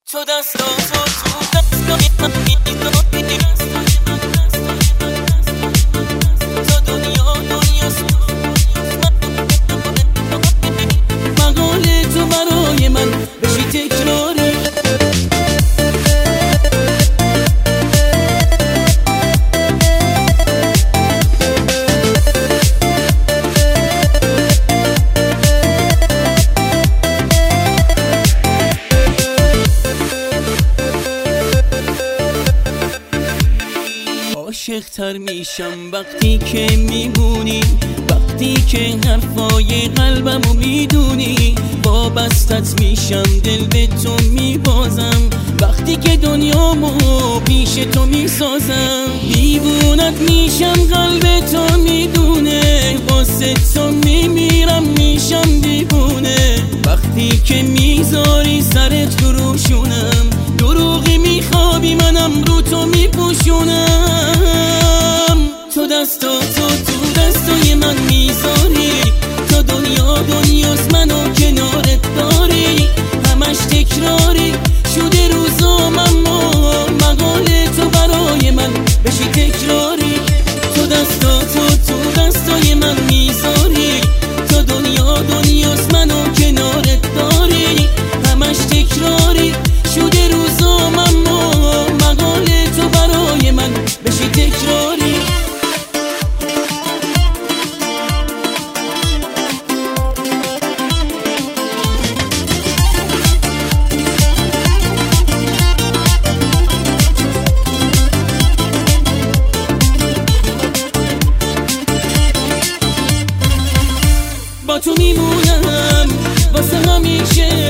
تو دستاتو تو دستای من میداری تا دنیاست مقال تو برای من بشی تکراری عاشق‌تر میشم وقتی که میمونی، وقتی که حرفای قلبمو میدونی. وابستت میشم دل به تو میبازم، وقتی که دنیامو پیش تو میسازم. دیوونت میشم قلب تو میدونه، واسه تو میمیرم میشم دیوونه. وقتی که میذاری سرت تو روشونم، دروغی میخوابی منم رو تو میپوشونم. تو دستاتو تو دستای من میذاری تا دنیاست منو کنارت داری. همش تکراری شده روزام اما مقال تو برای من بشی تکراری. تو دستاتو تو دستای من میذاری تا دنیاست منو کنارت داری. همش تکراری شده روزام اما مقال تو برای من بشی تکراری. با تو میمونم واسه همیشه،